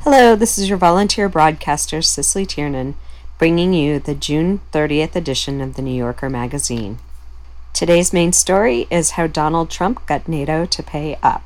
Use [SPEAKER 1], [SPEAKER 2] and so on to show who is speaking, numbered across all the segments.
[SPEAKER 1] Hello, this is your volunteer broadcaster, Cicely Tiernan, bringing you the June 30th edition of the New Yorker magazine. Today's main story is how Donald Trump got NATO to pay up.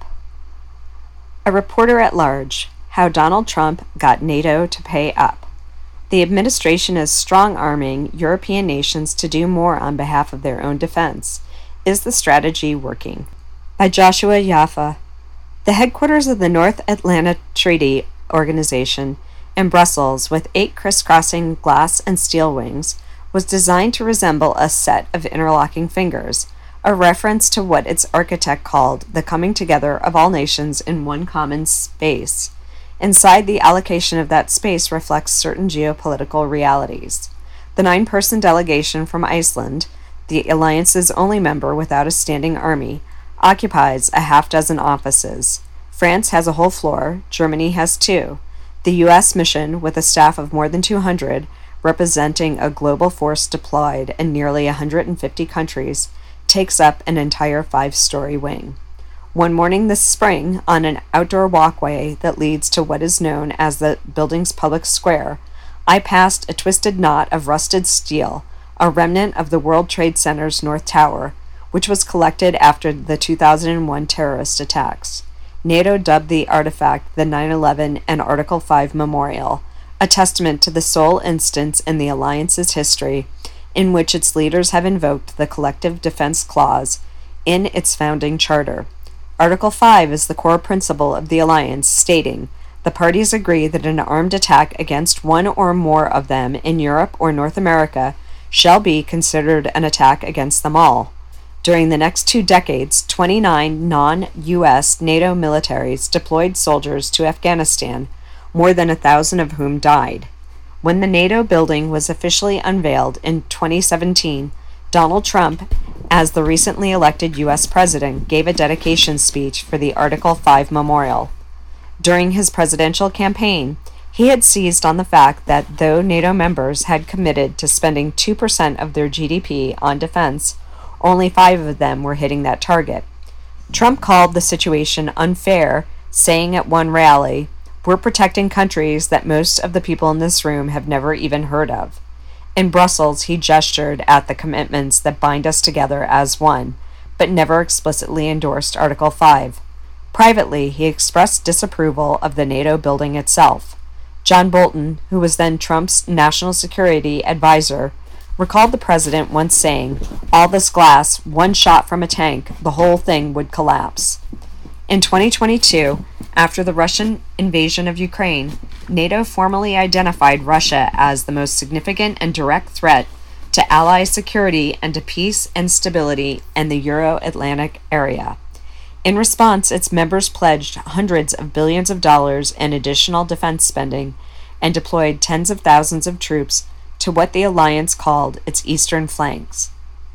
[SPEAKER 1] A reporter at large, how Donald Trump got NATO to pay up. The administration is strong-arming European nations to do more on behalf of their own defense. Is the strategy working? By Joshua Yaffa. The headquarters of the North Atlantic Treaty Organization in Brussels, with 8 crisscrossing glass and steel wings, was designed to resemble a set of interlocking fingers, a reference to what its architect called the coming together of all nations in one common space. Inside, the allocation of that space reflects certain geopolitical realities. The 9-person delegation from Iceland, the alliance's only member without a standing army, occupies a half-dozen offices. France has a whole floor, Germany has 2. The U.S. mission, with a staff of more than 200, representing a global force deployed in nearly 150 countries, takes up an entire 5-story wing. One morning this spring, on an outdoor walkway that leads to what is known as the building's public square, I passed a twisted knot of rusted steel, a remnant of the World Trade Center's North Tower, which was collected after the 2001 terrorist attacks. NATO dubbed the artifact the 9/11 and Article 5 Memorial, a testament to the sole instance in the alliance's history in which its leaders have invoked the Collective Defense Clause in its founding charter. Article 5 is the core principle of the alliance, stating, "The parties agree that an armed attack against one or more of them in Europe or North America shall be considered an attack against them all." During the next 2 decades, 29 non-U.S. NATO militaries deployed soldiers to Afghanistan, more than 1,000 of whom died. When the NATO building was officially unveiled in 2017, Donald Trump, as the recently elected U.S. president, gave a dedication speech for the Article 5 Memorial. During his presidential campaign, he had seized on the fact that though NATO members had committed to spending 2% of their GDP on defense, only 5 of them were hitting that target. Trump called the situation unfair, saying at one rally, "We're protecting countries that most of the people in this room have never even heard of." In Brussels, he gestured at the commitments that bind us together as one, but never explicitly endorsed Article 5. Privately, he expressed disapproval of the NATO building itself. John Bolton, who was then Trump's national security advisor, recalled the president once saying, "All this glass, one shot from a tank, the whole thing would collapse." In 2022, after the Russian invasion of Ukraine, NATO formally identified Russia as the most significant and direct threat to ally security and to peace and stability in the Euro-Atlantic area. In response, its members pledged hundreds of billions of dollars in additional defense spending and deployed tens of thousands of troops to what the alliance called its eastern flanks,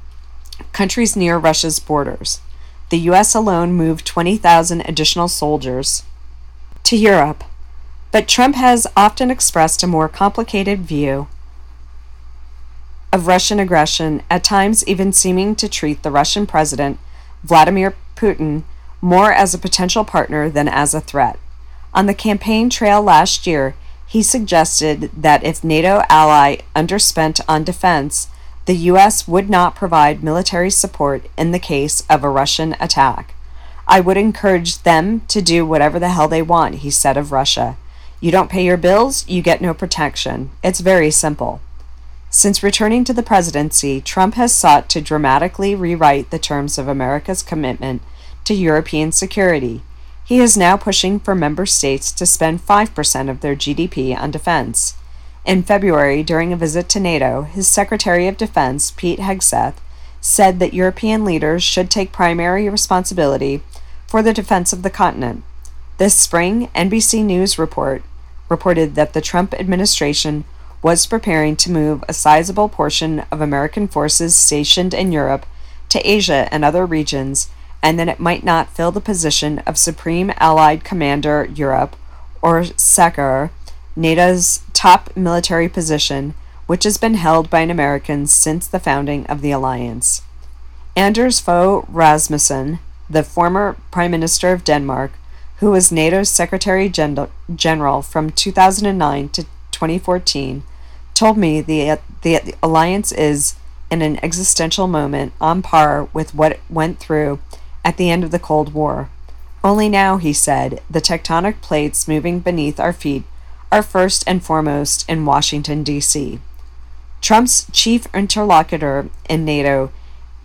[SPEAKER 1] countries near Russia's borders. The U.S. alone moved 20,000 additional soldiers to Europe, but Trump has often expressed a more complicated view of Russian aggression, at times even seeming to treat the Russian president, Vladimir Putin, more as a potential partner than as a threat. On the campaign trail last year, he suggested that if NATO ally underspent on defense, the U.S. would not provide military support in the case of a Russian attack. "I would encourage them to do whatever the hell they want," he said of Russia. "You don't pay your bills, you get no protection. It's very simple." Since returning to the presidency, Trump has sought to dramatically rewrite the terms of America's commitment to European security. He is now pushing for member states to spend 5% of their GDP on defense. In February, during a visit to NATO, his Secretary of Defense, Pete Hegseth, said that European leaders should take primary responsibility for the defense of the continent. This spring, NBC News reported that the Trump administration was preparing to move a sizable portion of American forces stationed in Europe to Asia and other regions, and that it might not fill the position of Supreme Allied Commander Europe, or SACEUR, NATO's top military position, which has been held by an American since the founding of the alliance. Anders Fogh Rasmussen, the former Prime Minister of Denmark, who was NATO's Secretary General from 2009 to 2014, told me the alliance is in an existential moment on par with what it went through at the end of the Cold War. Only now, he said, the tectonic plates moving beneath our feet are first and foremost in Washington, D.C. Trump's chief interlocutor in NATO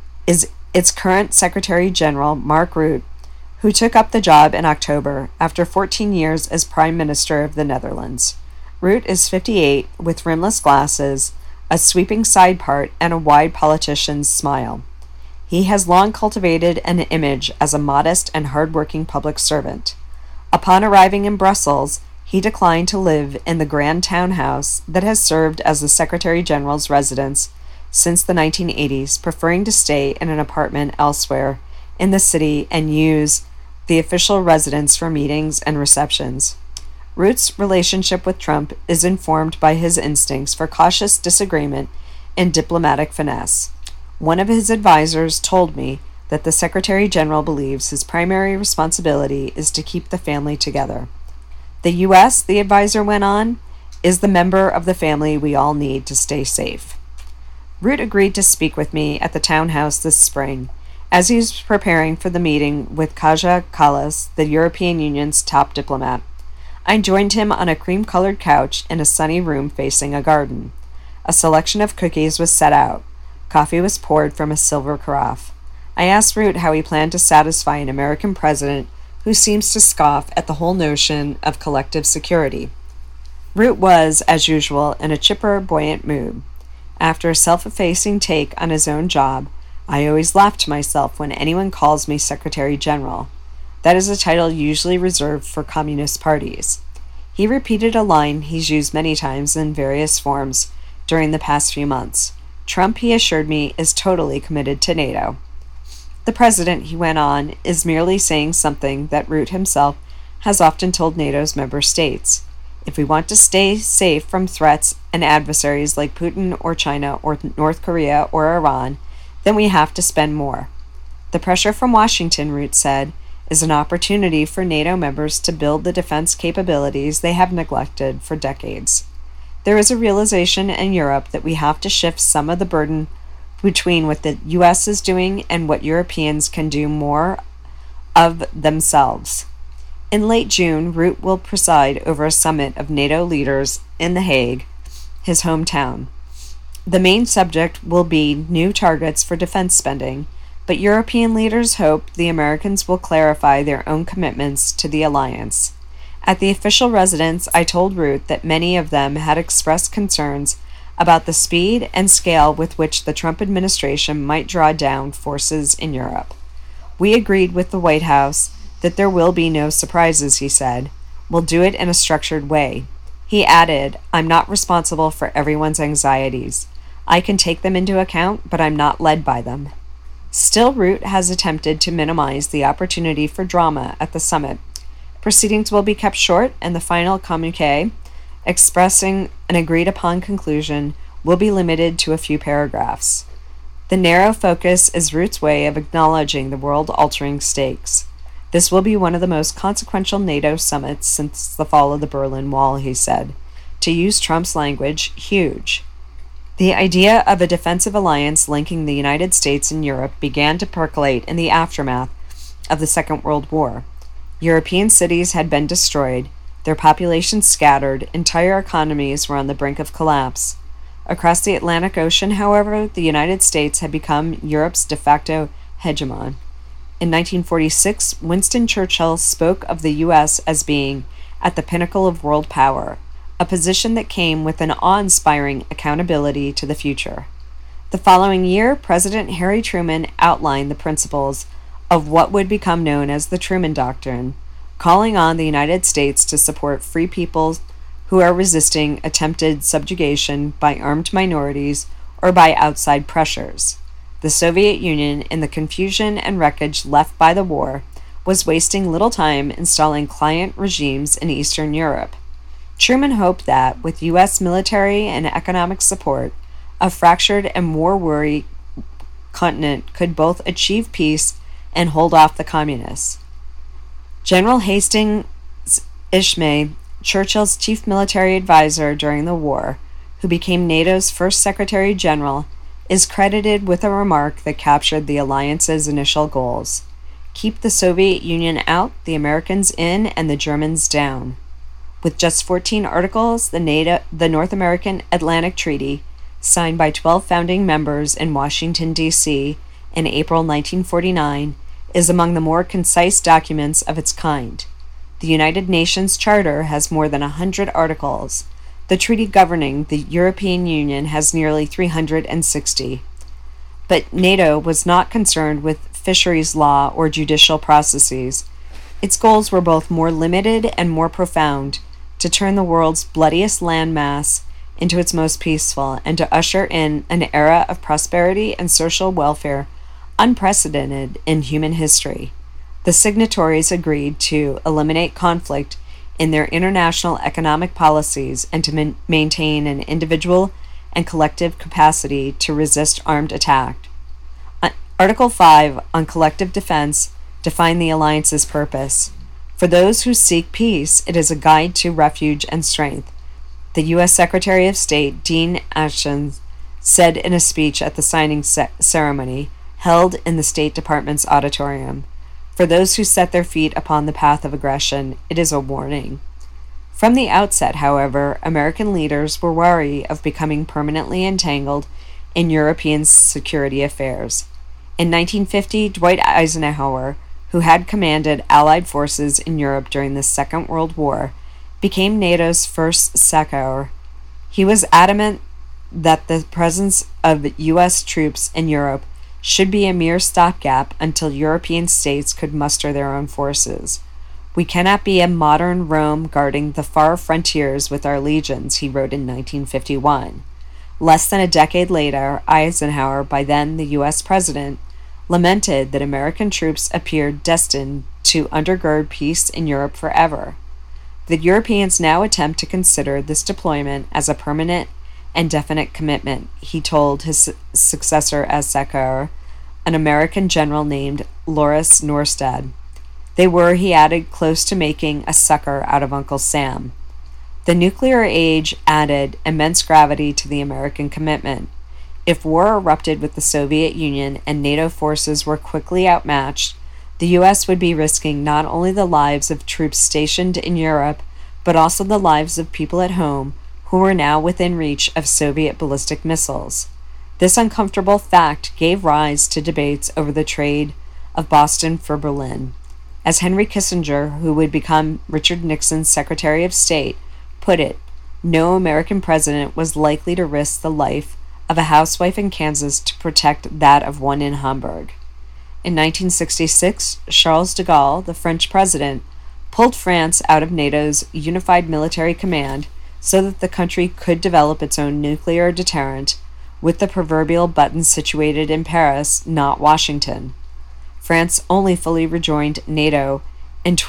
[SPEAKER 1] is its current Secretary General, Mark Rutte, who took up the job in October after 14 years as Prime Minister of the Netherlands. Rutte is 58, with rimless glasses, a sweeping side part, and a wide politician's smile. He has long cultivated an image as a modest and hard-working public servant. Upon arriving in Brussels, he declined to live in the grand townhouse that has served as the Secretary General's residence since the 1980s, preferring to stay in an apartment elsewhere in the city and use the official residence for meetings and receptions. Rutte's relationship with Trump is informed by his instincts for cautious disagreement and diplomatic finesse. One of his advisors told me that the Secretary General believes his primary responsibility is to keep the family together. The U.S., the advisor went on, is the member of the family we all need to stay safe. Rutte agreed to speak with me at the townhouse this spring, as he was preparing for the meeting with Kaja Kallas, the European Union's top diplomat. I joined him on a cream-colored couch in a sunny room facing a garden. A selection of cookies was set out. Coffee was poured from a silver carafe. I asked Rutte how he planned to satisfy an American president who seems to scoff at the whole notion of collective security. Rutte was, as usual, in a chipper, buoyant mood. After a self-effacing take on his own job, I always laugh to myself when anyone calls me Secretary General. That is a title usually reserved for communist parties. He repeated a line he's used many times in various forms during the past few months. Trump, he assured me, is totally committed to NATO. The president, he went on, is merely saying something that Rutte himself has often told NATO's member states. If we want to stay safe from threats and adversaries like Putin or China or North Korea or Iran, then we have to spend more. The pressure from Washington, Rutte said, is an opportunity for NATO members to build the defense capabilities they have neglected for decades. There is a realization in Europe that we have to shift some of the burden between what the U.S. is doing and what Europeans can do more of themselves. In late June, Rutte will preside over a summit of NATO leaders in The Hague, his hometown. The main subject will be new targets for defense spending, but European leaders hope the Americans will clarify their own commitments to the alliance. At the official residence, I told Rutte that many of them had expressed concerns about the speed and scale with which the Trump administration might draw down forces in Europe. We agreed with the White House that there will be no surprises, he said. We'll do it in a structured way. He added, I'm not responsible for everyone's anxieties. I can take them into account, but I'm not led by them. Still, Rutte has attempted to minimize the opportunity for drama at the summit. Proceedings will be kept short, and the final communiqué, expressing an agreed-upon conclusion, will be limited to a few paragraphs. The narrow focus is Rutte's way of acknowledging the world-altering stakes. This will be one of the most consequential NATO summits since the fall of the Berlin Wall, he said. To use Trump's language, huge. The idea of a defensive alliance linking the United States and Europe began to percolate in the aftermath of the Second World War. European cities had been destroyed, their populations scattered, entire economies were on the brink of collapse. Across the Atlantic Ocean, however, the United States had become Europe's de facto hegemon. In 1946, Winston Churchill spoke of the U.S. as being at the pinnacle of world power, a position that came with an awe-inspiring accountability to the future. The following year, President Harry Truman outlined the principles of what would become known as the Truman Doctrine, calling on the United States to support free peoples who are resisting attempted subjugation by armed minorities or by outside pressures. The Soviet Union, in the confusion and wreckage left by the war, was wasting little time installing client regimes in Eastern Europe. Truman hoped that, with U.S. military and economic support, a fractured and war-weary continent could both achieve peace and hold off the communists. General Hastings Ismay, Churchill's chief military advisor during the war, who became NATO's first Secretary General, is credited with a remark that captured the alliance's initial goals. Keep the Soviet Union out, the Americans in, and the Germans down. With just 14 articles, the North American Atlantic Treaty, signed by 12 founding members in Washington, D.C. in April 1949, is among the more concise documents of its kind. The United Nations Charter has more than 100 articles. The treaty governing the European Union has nearly 360. But NATO was not concerned with fisheries law or judicial processes. Its goals were both more limited and more profound: to turn the world's bloodiest landmass into its most peaceful, and to usher in an era of prosperity and social welfare unprecedented in human history. The signatories agreed to eliminate conflict in their international economic policies and to maintain an individual and collective capacity to resist armed attack. Article 5 on collective defense defined the alliance's purpose. For those who seek peace, it is a guide to refuge and strength. The U.S. Secretary of State, Dean Ashton, said in a speech at the signing ceremony held in the State Department's auditorium. For those who set their feet upon the path of aggression, it is a warning. From the outset, however, American leaders were wary of becoming permanently entangled in European security affairs. In 1950, Dwight Eisenhower, who had commanded Allied forces in Europe during the Second World War, became NATO's first SECOR. He was adamant that the presence of U.S. troops in Europe should be a mere stopgap until European states could muster their own forces. We cannot be a modern Rome guarding the far frontiers with our legions, he wrote in 1951. Less than a decade later, Eisenhower, by then the U.S. president, lamented that American troops appeared destined to undergird peace in Europe forever. The Europeans now attempt to consider this deployment as a permanent and definite commitment, he told his successor as SECOR, an American general named Loris Norstad. They were, he added, close to making a sucker out of Uncle Sam. The nuclear age added immense gravity to the American commitment. If war erupted with the Soviet Union and NATO forces were quickly outmatched, the U.S. would be risking not only the lives of troops stationed in Europe, but also the lives of people at home who were now within reach of Soviet ballistic missiles. This uncomfortable fact gave rise to debates over the trade of Boston for Berlin. As Henry Kissinger, who would become Richard Nixon's Secretary of State, put it, no American president was likely to risk the life of a housewife in Kansas to protect that of one in Hamburg. In 1966, Charles de Gaulle, the French president, pulled France out of NATO's unified military command so that the country could develop its own nuclear deterrent, with the proverbial button situated in Paris, not Washington. France only fully rejoined NATO in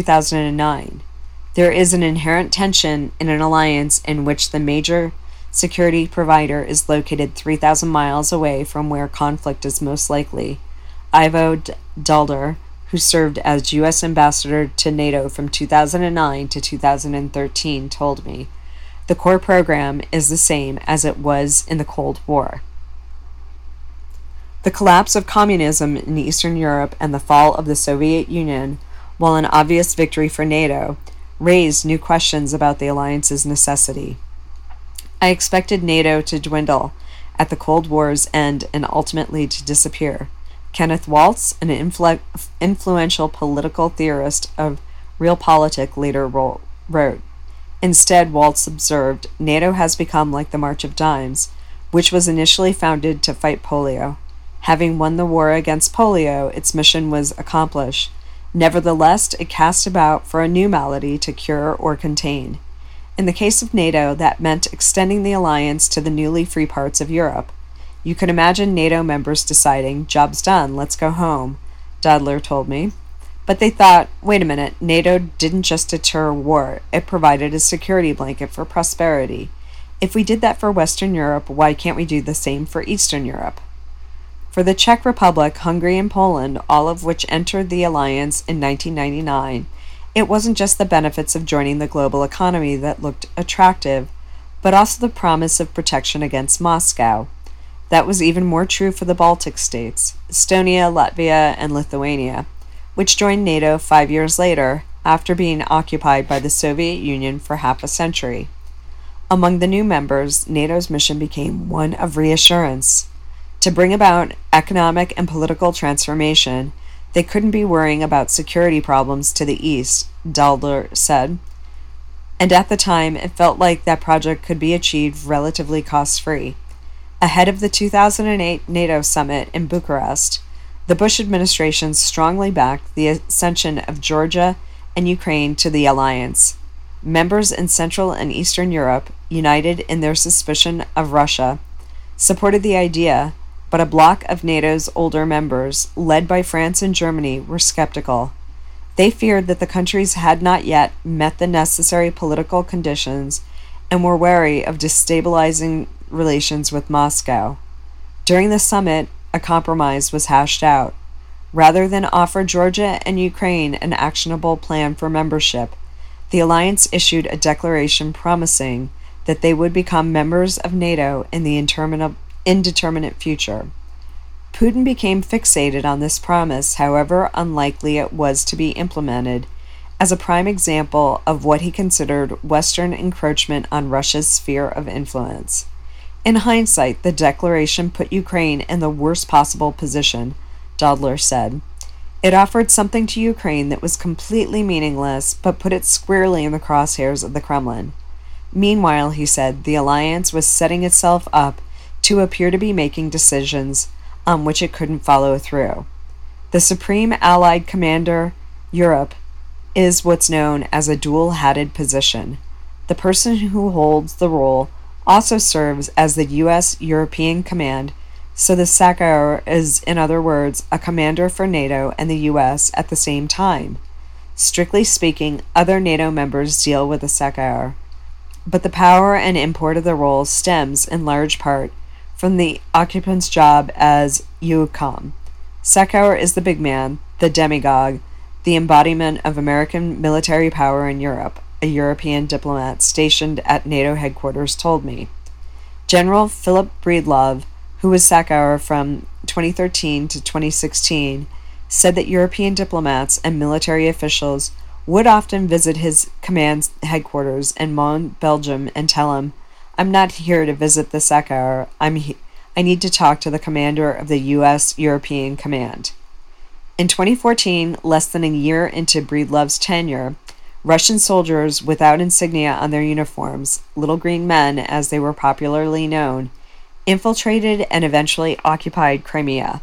[SPEAKER 1] 2009. There is an inherent tension in an alliance in which the major security provider is located 3,000 miles away from where conflict is most likely. Ivo Dulder, who served as U.S. ambassador to NATO from 2009 to 2013, told me, the core program is the same as it was in the Cold War. The collapse of communism in Eastern Europe and the fall of the Soviet Union, while an obvious victory for NATO, raised new questions about the alliance's necessity. I expected NATO to dwindle at the Cold War's end and ultimately to disappear. Kenneth Waltz, an influential political theorist of realpolitik, later wrote. Instead, Waltz observed, NATO has become like the March of Dimes, which was initially founded to fight polio. Having won the war against polio, its mission was accomplished. Nevertheless, it cast about for a new malady to cure or contain. In the case of NATO, that meant extending the alliance to the newly free parts of Europe. You could imagine NATO members deciding, job's done, let's go home, Dudler told me. But they thought, wait a minute, NATO didn't just deter war, it provided a security blanket for prosperity. If we did that for Western Europe, why can't we do the same for Eastern Europe? For the Czech Republic, Hungary, and Poland, all of which entered the alliance in 1999, it wasn't just the benefits of joining the global economy that looked attractive, but also the promise of protection against Moscow. That was even more true for the Baltic states, Estonia, Latvia, and Lithuania, which joined NATO 5 years later after being occupied by the Soviet Union for half a century. Among the new members, NATO's mission became one of reassurance. To bring about economic and political transformation, they couldn't be worrying about security problems to the east, Daldler said. And at the time, it felt like that project could be achieved relatively cost-free. Ahead of the 2008 NATO summit in Bucharest, the Bush administration strongly backed the accession of Georgia and Ukraine to the alliance. Members in Central and Eastern Europe, united in their suspicion of Russia, supported the idea, but a bloc of NATO's older members, led by France and Germany, were skeptical. They feared that the countries had not yet met the necessary political conditions and were wary of destabilizing relations with Moscow. During the summit, a compromise was hashed out. Rather than offer Georgia and Ukraine an actionable plan for membership, the alliance issued a declaration promising that they would become members of NATO in the indeterminate future. Putin became fixated on this promise, however unlikely it was to be implemented, as a prime example of what he considered Western encroachment on Russia's sphere of influence. In hindsight, the declaration put Ukraine in the worst possible position, Dodler said. It offered something to Ukraine that was completely meaningless, but put it squarely in the crosshairs of the Kremlin. Meanwhile, he said, the alliance was setting itself up to appear to be making decisions on which it couldn't follow through. The Supreme Allied Commander, Europe, is what's known as a dual-hatted position. The person who holds the role also serves as the U.S. European Command, so the SACEUR is, in other words, a commander for NATO and the U.S. at the same time. Strictly speaking, other NATO members deal with the SACEUR, but the power and import of the role stems, in large part, from the occupant's job as EUCOM. SACEUR is the big man, the demagogue, the embodiment of American military power in Europe, a European diplomat stationed at NATO headquarters told me. General Philip Breedlove, who was SACEUR from 2013 to 2016, said that European diplomats and military officials would often visit his command's headquarters in Mons, Belgium, and tell him, "I'm not here to visit the SACEUR. I need to talk to the commander of the U.S. European Command." In 2014, less than a year into Breedlove's tenure, Russian soldiers without insignia on their uniforms, little green men as they were popularly known, infiltrated and eventually occupied Crimea.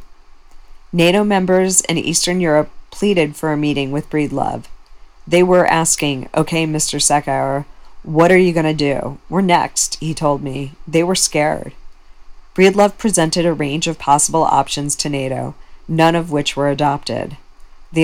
[SPEAKER 1] NATO members in Eastern Europe pleaded for a meeting with Breedlove. They were asking, "Okay, Mr. SACEUR, what are you going to do? We're next," he told me. They were scared. Breedlove presented a range of possible options to NATO, none of which were adopted. The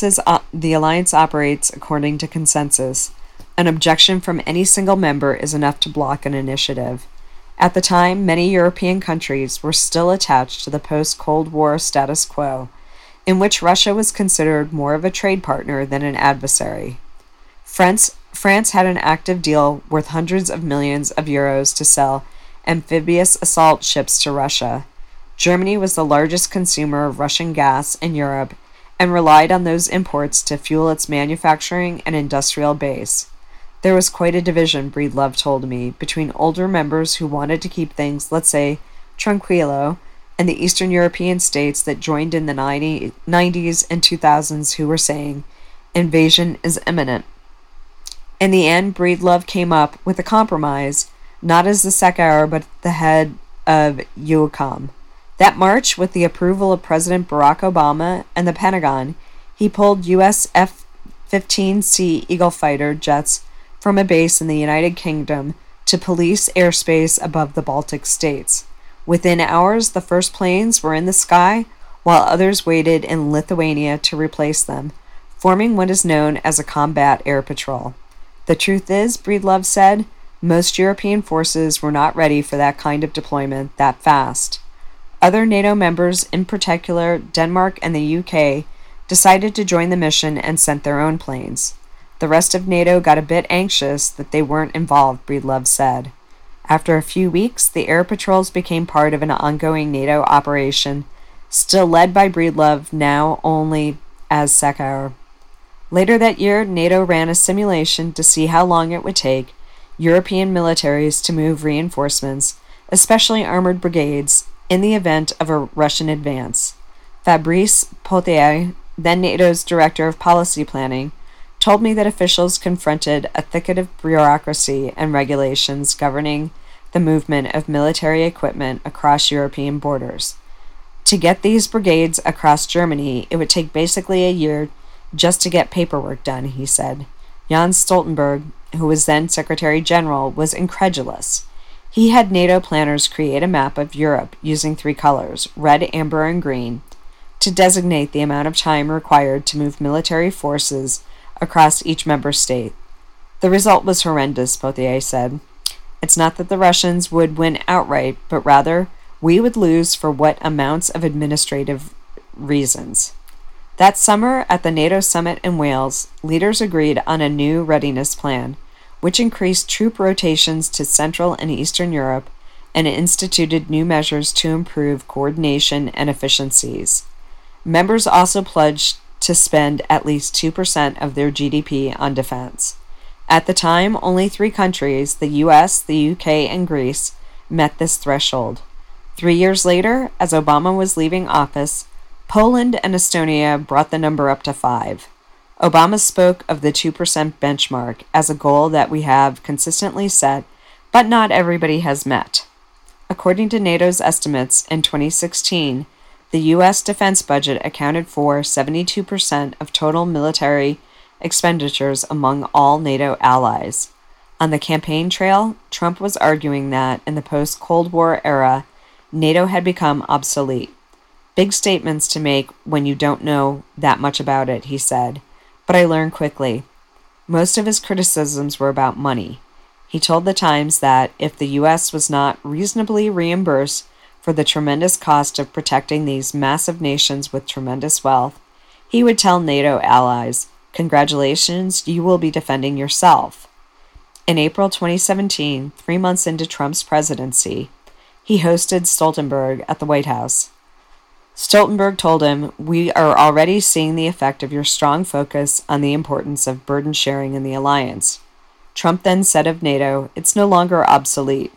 [SPEAKER 1] alliance operates according to consensus. An objection from any single member is enough to block an initiative. At the time, many European countries were still attached to the post-Cold War status quo, in which Russia was considered more of a trade partner than an adversary. France had an active deal worth hundreds of millions of euros to sell amphibious assault ships to Russia. Germany was the largest consumer of Russian gas in Europe and relied on those imports to fuel its manufacturing and industrial base. There was quite a division, Breedlove told me, between older members who wanted to keep things, let's say, tranquillo, and the Eastern European states that joined in the 90s and 2000s who were saying, invasion is imminent. In the end, Breedlove came up with a compromise, not as the SACEUR, but the head of EUCOM. That March, with the approval of President Barack Obama and the Pentagon, he pulled U.S. F-15C Eagle fighter jets from a base in the United Kingdom to police airspace above the Baltic states. Within hours, the first planes were in the sky, while others waited in Lithuania to replace them, forming what is known as a combat air patrol. The truth is, Breedlove said, most European forces were not ready for that kind of deployment that fast. Other NATO members, in particular Denmark and the UK, decided to join the mission and sent their own planes. The rest of NATO got a bit anxious that they weren't involved, Breedlove said. After a few weeks, the air patrols became part of an ongoing NATO operation, still led by Breedlove, now only as SecAir. Later that year, NATO ran a simulation to see how long it would take European militaries to move reinforcements, especially armored brigades, in the event of a Russian advance. Fabrice Potier, then NATO's director of policy planning, told me that officials confronted a thicket of bureaucracy and regulations governing the movement of military equipment across European borders. To get these brigades across Germany, it would take basically a year just to get paperwork done, he said. Jens Stoltenberg, who was then Secretary General, was incredulous. He had NATO planners create a map of Europe using 3 colors, red, amber, and green, to designate the amount of time required to move military forces across each member state. The result was horrendous, Potier said. It's not that the Russians would win outright, but rather we would lose for what amounts of administrative reasons. That summer, at the NATO summit in Wales, leaders agreed on a new readiness plan, which increased troop rotations to Central and Eastern Europe and instituted new measures to improve coordination and efficiencies. Members also pledged to spend at least 2% of their GDP on defense. At the time, only 3 countries, the US, the UK, and Greece, met this threshold. 3 years later, as Obama was leaving office, Poland and Estonia brought the number up to 5. Obama spoke of the 2% benchmark as a goal that we have consistently set, but not everybody has met. According to NATO's estimates, in 2016, the U.S. defense budget accounted for 72% of total military expenditures among all NATO allies. On the campaign trail, Trump was arguing that, in the post-Cold War era, NATO had become obsolete. Big statements to make when you don't know that much about it, he said, but I learned quickly. Most of his criticisms were about money. He told the Times that if the U.S. was not reasonably reimbursed for the tremendous cost of protecting these massive nations with tremendous wealth, he would tell NATO allies, "Congratulations, you will be defending yourself." In April 2017, 3 months into Trump's presidency, he hosted Stoltenberg at the White House. Stoltenberg told him, "We are already seeing the effect of your strong focus on the importance of burden sharing in the alliance." Trump then said of NATO, "It's no longer obsolete."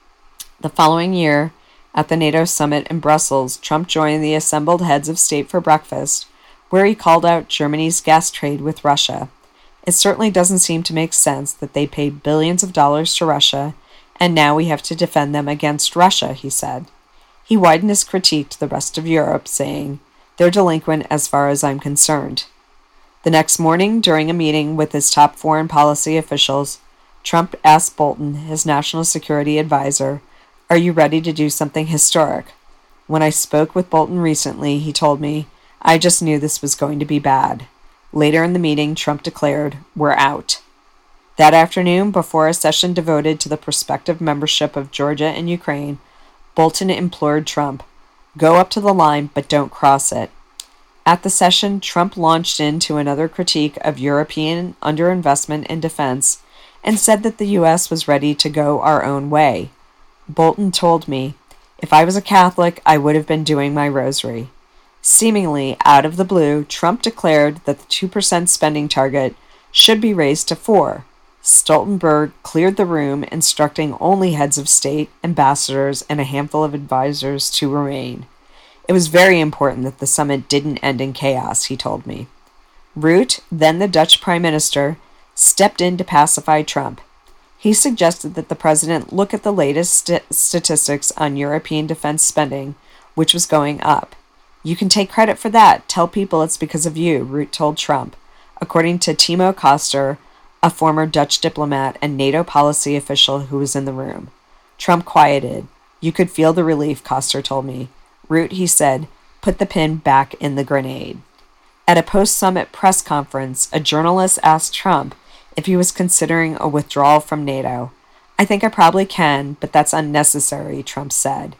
[SPEAKER 1] The following year, at the NATO summit in Brussels, Trump joined the assembled heads of state for breakfast, where he called out Germany's gas trade with Russia. It certainly doesn't seem to make sense that they paid billions of dollars to Russia, and now we have to defend them against Russia, he said. He widened his critique to the rest of Europe, saying, "They're delinquent as far as I'm concerned." The next morning, during a meeting with his top foreign policy officials, Trump asked Bolton, his national security advisor, "Are you ready to do something historic?" "When I spoke with Bolton recently, he told me, I just knew this was going to be bad." Later in the meeting, Trump declared, "We're out." That afternoon, before a session devoted to the prospective membership of Georgia and Ukraine, Bolton implored Trump, "Go up to the line, but don't cross it." At the session, Trump launched into another critique of European underinvestment in defense and said that the U.S. was ready to go our own way. Bolton told me, "If I was a Catholic, I would have been doing my rosary." Seemingly out of the blue, Trump declared that the 2% spending target should be raised to 4%. Stoltenberg cleared the room, instructing only heads of state, ambassadors, and a handful of advisors to remain. It was very important that the summit didn't end in chaos, he told me. Rutte, then the Dutch Prime Minister, stepped in to pacify Trump. He suggested that the president look at the latest statistics on European defense spending, which was going up. "You can take credit for that. Tell people it's because of you," Rutte told Trump, according to Timo Koster, a former Dutch diplomat and NATO policy official who was in the room. Trump quieted. "You could feel the relief," Koster told me. "Rutte," he said, "put the pin back in the grenade." At a post-summit press conference, a journalist asked Trump if he was considering a withdrawal from NATO. "I think I probably can, but that's unnecessary," Trump said.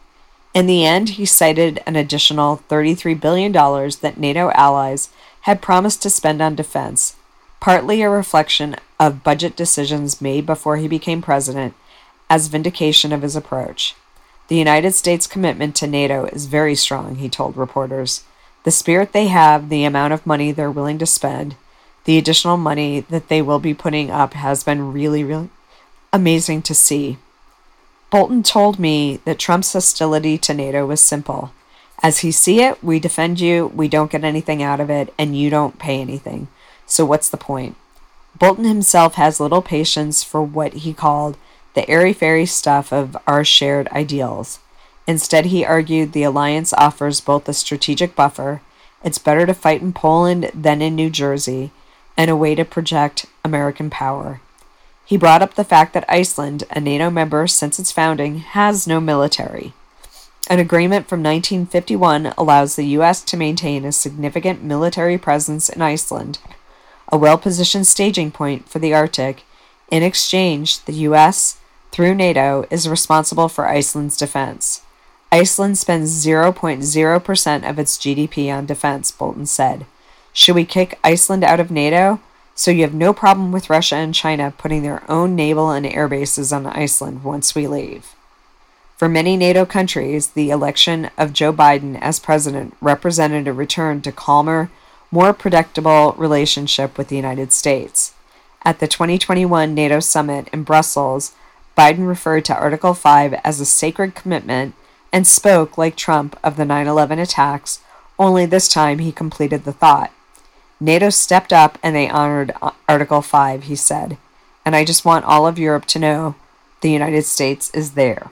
[SPEAKER 1] In the end, he cited an additional $33 billion that NATO allies had promised to spend on defense, partly a reflection of budget decisions made before he became president, as vindication of his approach. The United States' commitment to NATO is very strong, he told reporters. The spirit they have, the amount of money they're willing to spend, the additional money that they will be putting up has been really, really amazing to see. Bolton told me that Trump's hostility to NATO was simple. As he see it, we defend you, we don't get anything out of it, and you don't pay anything. So what's the point? Bolton himself has little patience for what he called the airy-fairy stuff of our shared ideals. Instead, he argued the alliance offers both a strategic buffer, it's better to fight in Poland than in New Jersey, and a way to project American power. He brought up the fact that Iceland, a NATO member since its founding, has no military. An agreement from 1951 allows the U.S. to maintain a significant military presence in Iceland, a well-positioned staging point for the Arctic. In exchange, the U.S., through NATO, is responsible for Iceland's defense. Iceland spends 0.0% of its GDP on defense, Bolton said. Should we kick Iceland out of NATO? So you have no problem with Russia and China putting their own naval and air bases on Iceland once we leave. For many NATO countries, the election of Joe Biden as president represented a return to calmer, more predictable relationship with the United States. At the 2021 NATO summit in Brussels, Biden referred to Article 5 as a sacred commitment and spoke, like Trump, of the 9/11 attacks, only this time he completed the thought. NATO stepped up and they honored Article 5, he said, and I just want all of Europe to know the United States is there.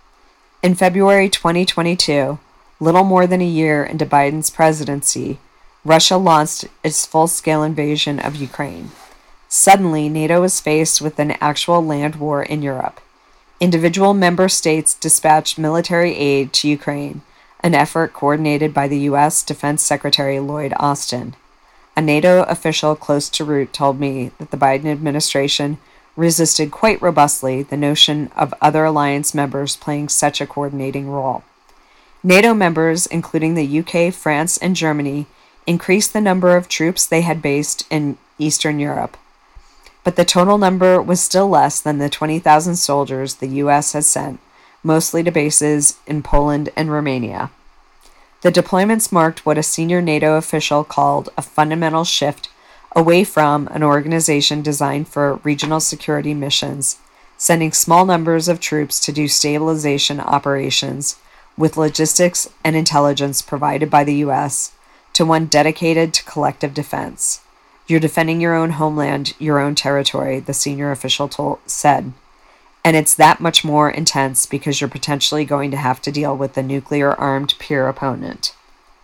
[SPEAKER 1] In February 2022, little more than a year into Biden's presidency, Russia launched its full-scale invasion of Ukraine. Suddenly, NATO was faced with an actual land war in Europe. Individual member states dispatched military aid to Ukraine, an effort coordinated by the U.S. Defense Secretary Lloyd Austin. A NATO official close to Root told me that the Biden administration resisted quite robustly the notion of other alliance members playing such a coordinating role. NATO members, including the UK, France, and Germany, increased the number of troops they had based in Eastern Europe. But the total number was still less than the 20,000 soldiers the U.S. has sent, mostly to bases in Poland and Romania. The deployments marked what a senior NATO official called a fundamental shift away from an organization designed for regional security missions, sending small numbers of troops to do stabilization operations with logistics and intelligence provided by the U.S., to one dedicated to collective defense. You're defending your own homeland, your own territory, the senior official said. And it's that much more intense because you're potentially going to have to deal with a nuclear-armed peer opponent.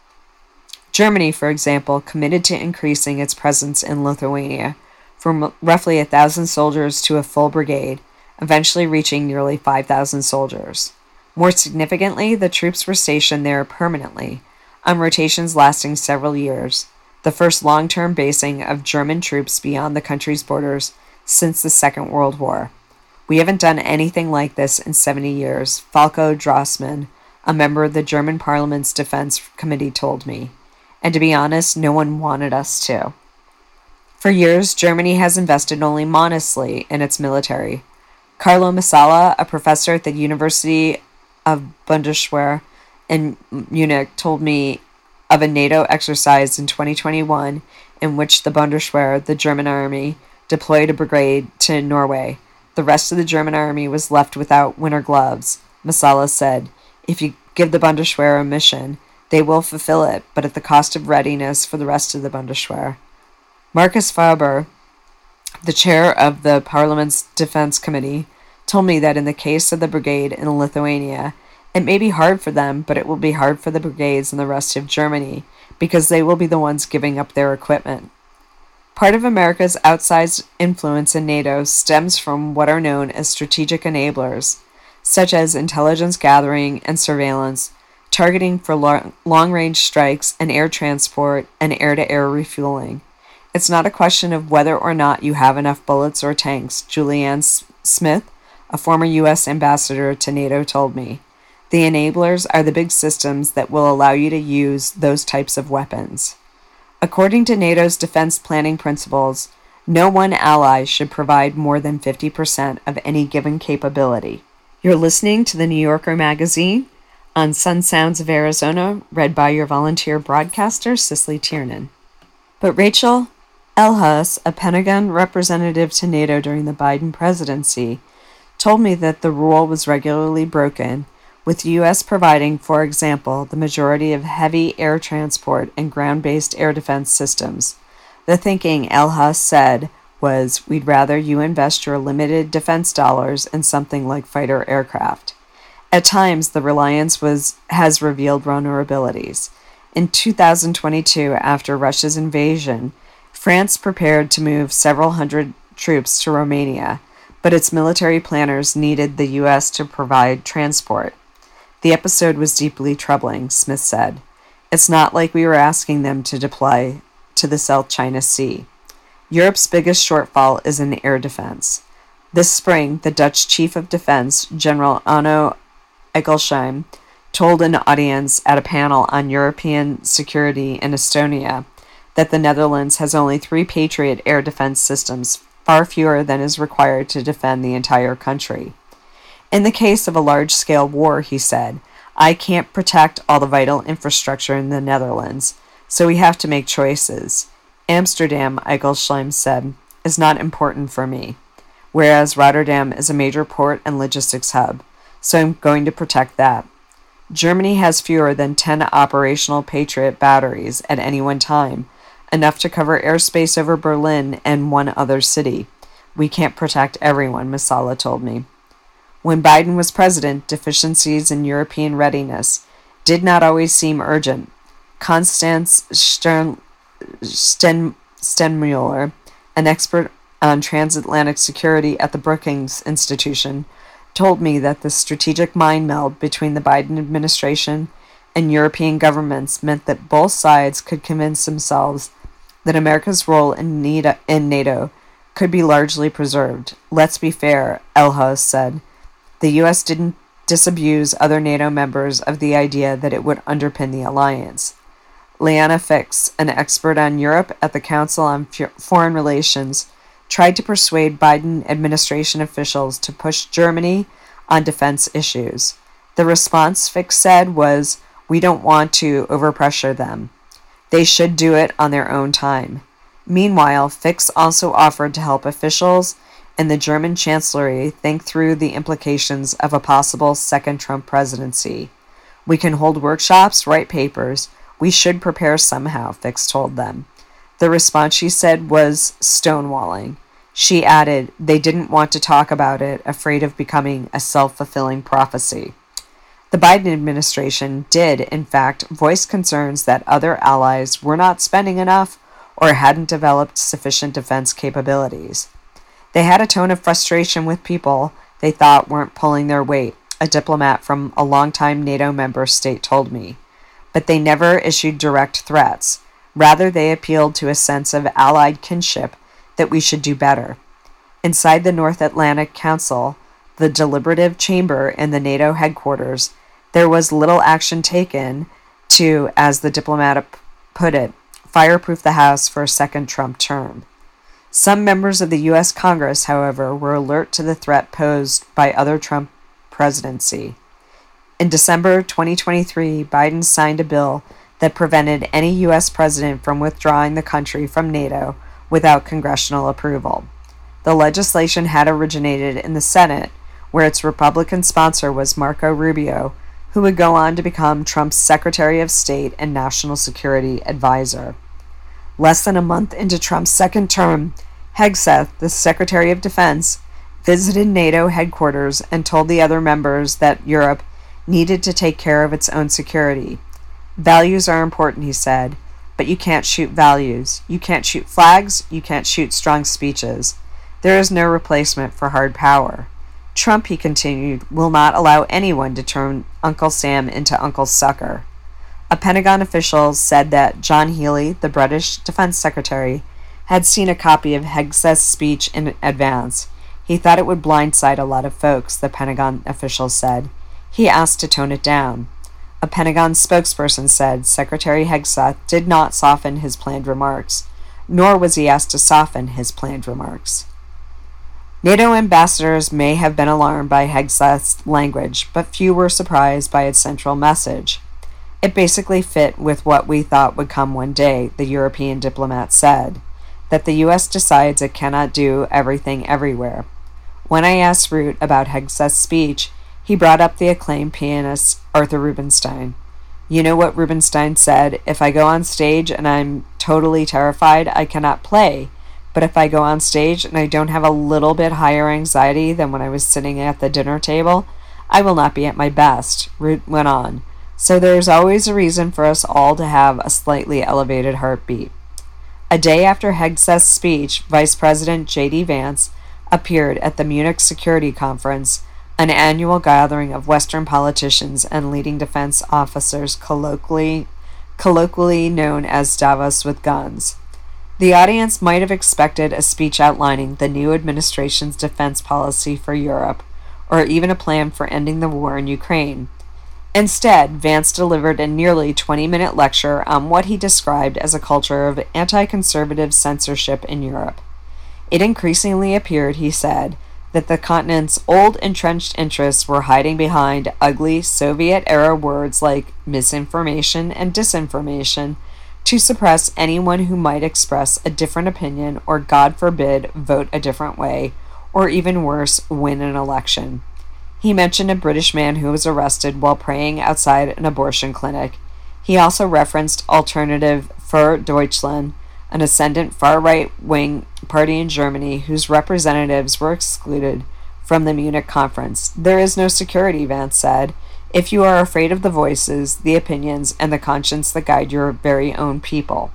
[SPEAKER 1] Germany, for example, committed to increasing its presence in Lithuania from roughly 1,000 soldiers to a full brigade, eventually reaching nearly 5,000 soldiers. More significantly, the troops were stationed there permanently, on rotations lasting several years, the first long-term basing of German troops beyond the country's borders since the Second World War. We haven't done anything like this in 70 years, Falco Drossmann, a member of the German Parliament's Defense Committee, told me. And to be honest, no one wanted us to. For years, Germany has invested only modestly in its military. Carlo Massala, a professor at the University of Bundeswehr in Munich, told me of a NATO exercise in 2021 in which the Bundeswehr, the German army, deployed a brigade to Norway. The rest of the German army was left without winter gloves. Massala said, if you give the Bundeswehr a mission, they will fulfill it, but at the cost of readiness for the rest of the Bundeswehr. Markus Faber, the chair of the Parliament's Defense Committee, told me that in the case of the brigade in Lithuania, it may be hard for them, but it will be hard for the brigades in the rest of Germany, because they will be the ones giving up their equipment. Part of America's outsized influence in NATO stems from what are known as strategic enablers, such as intelligence gathering and surveillance, targeting for long-range strikes and air transport and air-to-air refueling. It's not a question of whether or not you have enough bullets or tanks, Julianne Smith, a former U.S. ambassador to NATO, told me. The enablers are the big systems that will allow you to use those types of weapons. According to NATO's defense planning principles, no one ally should provide more than 50% of any given capability. You're listening to the New Yorker magazine on Sun Sounds of Arizona, read by your volunteer broadcaster, Cicely Tiernan. But Rachel Ehlhus, a Pentagon representative to NATO during the Biden presidency, told me that the rule was regularly broken, with the U.S. providing, for example, the majority of heavy air transport and ground-based air defense systems. The thinking, Ehlhus said, was, we'd rather you invest your limited defense dollars in something like fighter aircraft. At times, the reliance has revealed vulnerabilities. In 2022, after Russia's invasion, France prepared to move several hundred troops to Romania, but its military planners needed the U.S. to provide transport. The episode was deeply troubling, Smith said. It's not like we were asking them to deploy to the South China Sea. Europe's biggest shortfall is in air defense. This spring, the Dutch Chief of Defense, General Onno Eggelsheim, told an audience at a panel on European security in Estonia that the Netherlands has only 3 Patriot air defense systems, far fewer than is required to defend the entire country. In the case of a large-scale war, he said, I can't protect all the vital infrastructure in the Netherlands, so we have to make choices. Amsterdam, Eggelsheim said, is not important for me, whereas Rotterdam is a major port and logistics hub, so I'm going to protect that. Germany has fewer than 10 operational Patriot batteries at any one time, enough to cover airspace over Berlin and one other city. We can't protect everyone, Masala told me. When Biden was president, deficiencies in European readiness did not always seem urgent. Constance Stenmuller, an expert on transatlantic security at the Brookings Institution, told me that the strategic mind meld between the Biden administration and European governments meant that both sides could convince themselves that America's role in NATO could be largely preserved. Let's be fair, Ehlhus said. The U.S. didn't disabuse other NATO members of the idea that it would underpin the alliance. Liana Fix, an expert on Europe at the Council on Foreign Relations, tried to persuade Biden administration officials to push Germany on defense issues. The response, Fix said, was, we don't want to overpressure them. They should do it on their own time. Meanwhile, Fix also offered to help officials and the German Chancellery think through the implications of a possible second Trump presidency. We can hold workshops, write papers. We should prepare somehow, Fix told them. The response, she said, was stonewalling. She added, they didn't want to talk about it, afraid of becoming a self-fulfilling prophecy. The Biden administration did, in fact, voice concerns that other allies were not spending enough or hadn't developed sufficient defense capabilities. They had a tone of frustration with people they thought weren't pulling their weight, a diplomat from a longtime NATO member state told me. But they never issued direct threats. Rather, they appealed to a sense of allied kinship that we should do better. Inside the North Atlantic Council, the deliberative chamber in the NATO headquarters, there was little action taken to, as the diplomat put it, fireproof the House for a second Trump term. Some members of the U.S. Congress, however, were alert to the threat posed by other Trump presidency. In December 2023, Biden signed a bill that prevented any U.S. president from withdrawing the country from NATO without congressional approval. The legislation had originated in the Senate, where its Republican sponsor was Marco Rubio, who would go on to become Trump's Secretary of State and National Security Advisor. Less than a month into Trump's second term, Hegseth, the Secretary of Defense, visited NATO headquarters and told the other members that Europe needed to take care of its own security. Values are important, he said, but you can't shoot values. You can't shoot flags. You can't shoot strong speeches. There is no replacement for hard power. Trump, he continued, will not allow anyone to turn Uncle Sam into Uncle Sucker. A Pentagon official said that John Healey, the British Defense Secretary, had seen a copy of Hegseth's speech in advance. He thought it would blindside a lot of folks, the Pentagon official said. He asked to tone it down. A Pentagon spokesperson said Secretary Hegseth did not soften his planned remarks, nor was he asked to soften his planned remarks. NATO ambassadors may have been alarmed by Hegseth's language, but few were surprised by its central message. It basically fit with what we thought would come one day, the European diplomat said, that the U.S. decides it cannot do everything everywhere. When I asked Root about Hegseth's speech, he brought up the acclaimed pianist Arthur Rubinstein. You know what Rubinstein said, "If I go on stage and I'm totally terrified, I cannot play. But if I go on stage and I don't have a little bit higher anxiety than when I was sitting at the dinner table, I will not be at my best," Root went on. So there's always a reason for us all to have a slightly elevated heartbeat. A day after Hegseth's speech, Vice President J.D. Vance appeared at the Munich Security Conference, an annual gathering of Western politicians and leading defense officers colloquially known as Davos with guns. The audience might have expected a speech outlining the new administration's defense policy for Europe, or even a plan for ending the war in Ukraine. Instead, Vance delivered a nearly 20-minute lecture on what he described as a culture of anti-conservative censorship in Europe. It increasingly appeared, he said, that the continent's old entrenched interests were hiding behind ugly Soviet-era words like misinformation and disinformation to suppress anyone who might express a different opinion or, God forbid, vote a different way, or even worse, win an election. He mentioned a British man who was arrested while praying outside an abortion clinic. He also referenced Alternative für Deutschland, an ascendant far-right-wing party in Germany whose representatives were excluded from the Munich conference. There is no security, Vance said, if you are afraid of the voices, the opinions, and the conscience that guide your very own people.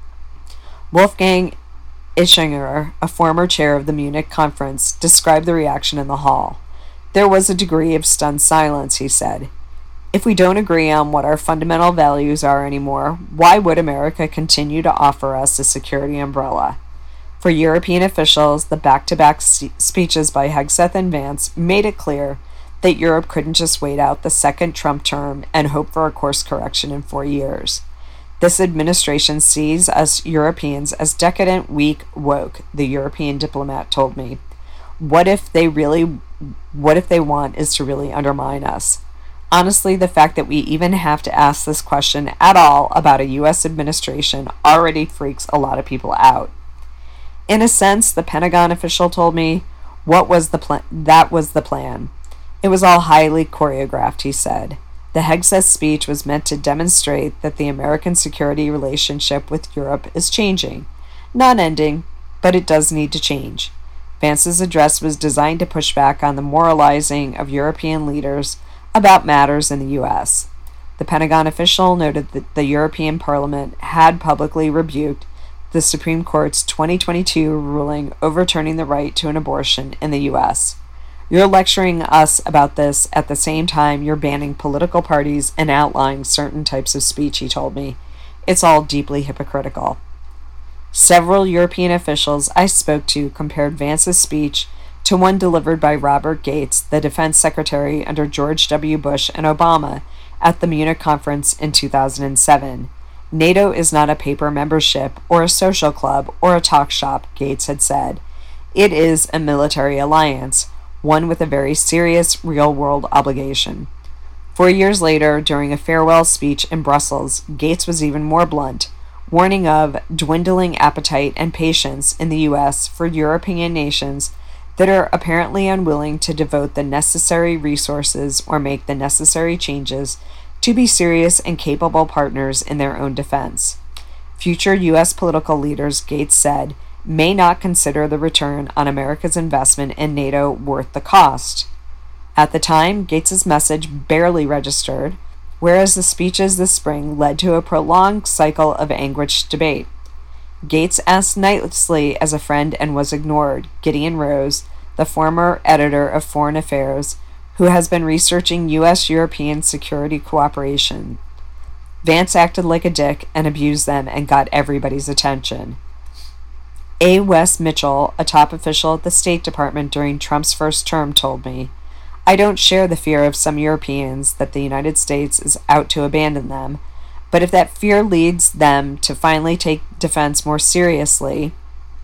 [SPEAKER 1] Wolfgang Ischinger, a former chair of the Munich conference, described the reaction in the hall. There was a degree of stunned silence, he said. If we don't agree on what our fundamental values are anymore, why would America continue to offer us a security umbrella? For European officials, the back-to-back speeches by Hegseth and Vance made it clear that Europe couldn't just wait out the second Trump term and hope for a course correction in 4 years. This administration sees us Europeans as decadent, weak, woke, the European diplomat told me. What if they want is to really undermine us? Honestly, the fact that we even have to ask this question at all about a U.S. administration already freaks a lot of people out. In a sense, the Pentagon official told me, that was the plan. It was all highly choreographed, he said. The Hegseth speech was meant to demonstrate that the American security relationship with Europe is changing. Not ending, but it does need to change. Vance's address was designed to push back on the moralizing of European leaders about matters in the U.S. The Pentagon official noted that the European Parliament had publicly rebuked the Supreme Court's 2022 ruling overturning the right to an abortion in the U.S. You're lecturing us about this at the same time you're banning political parties and outlawing certain types of speech, he told me. It's all deeply hypocritical. Several European officials I spoke to compared Vance's speech to one delivered by Robert Gates, the defense secretary under George W. Bush and Obama, at the Munich conference in 2007. NATO is not a paper membership or a social club or a talk shop, Gates had said. It is a military alliance, one with a very serious real-world obligation. 4 years later, during a farewell speech in Brussels, Gates was even more blunt, warning of dwindling appetite and patience in the U.S. for European nations that are apparently unwilling to devote the necessary resources or make the necessary changes to be serious and capable partners in their own defense. Future U.S. political leaders, Gates said, may not consider the return on America's investment in NATO worth the cost. At the time, Gates's message barely registered, whereas the speeches this spring led to a prolonged cycle of anguished debate. Gates asked nicely as a friend and was ignored. Gideon Rose, the former editor of Foreign Affairs, who has been researching U.S.-European security cooperation. Vance acted like a dick and abused them and got everybody's attention. A. Wes Mitchell, a top official at the State Department during Trump's first term, told me, I don't share the fear of some Europeans that the United States is out to abandon them, but if that fear leads them to finally take defense more seriously,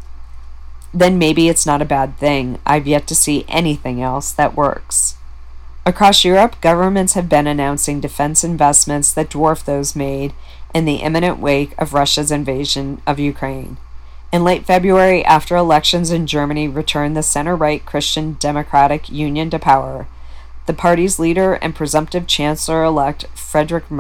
[SPEAKER 1] then maybe it's not a bad thing. I've yet to see anything else that works. Across Europe, governments have been announcing defense investments that dwarf those made in the imminent wake of Russia's invasion of Ukraine. In late February, after elections in Germany returned the center-right Christian Democratic Union to power, the party's leader and presumptive Chancellor-elect Friedrich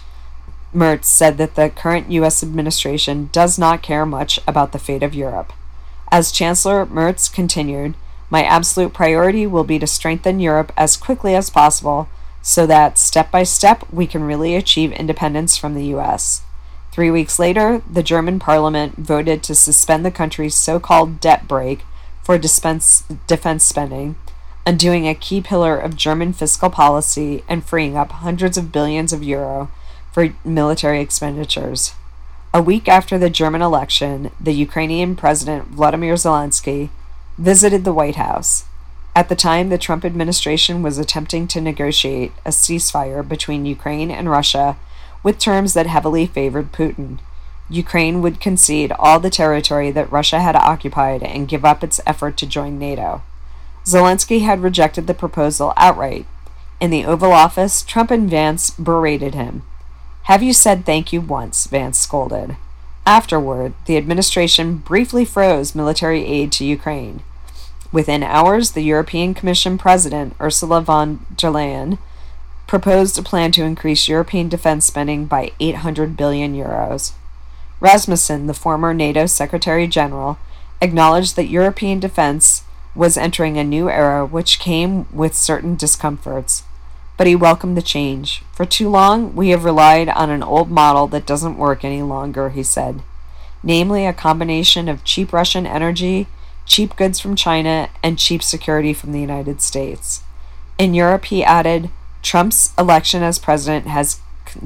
[SPEAKER 1] Merz said that the current U.S. administration does not care much about the fate of Europe. As Chancellor Merz continued, "My absolute priority will be to strengthen Europe as quickly as possible so that, step by step, we can really achieve independence from the U.S." 3 weeks later, the German parliament voted to suspend the country's so-called debt brake for defense spending, undoing a key pillar of German fiscal policy and freeing up hundreds of billions of euro for military expenditures. A week after the German election, the Ukrainian President Volodymyr Zelensky visited the White House. At the time, the Trump administration was attempting to negotiate a ceasefire between Ukraine and Russia with terms that heavily favored Putin. Ukraine would concede all the territory that Russia had occupied and give up its effort to join NATO. Zelensky had rejected the proposal outright. In the Oval Office, Trump and Vance berated him. "Have you said thank you once?" Vance scolded. Afterward, the administration briefly froze military aid to Ukraine. Within hours, the European Commission President, Ursula von der Leyen, proposed a plan to increase European defense spending by 800 billion euros. Rasmussen, the former NATO Secretary General, acknowledged that European defense was entering a new era which came with certain discomforts, but he welcomed the change. "For too long, we have relied on an old model that doesn't work any longer," he said, namely a combination of cheap Russian energy, cheap goods from China, and cheap security from the United States. In Europe, he added, Trump's election as president has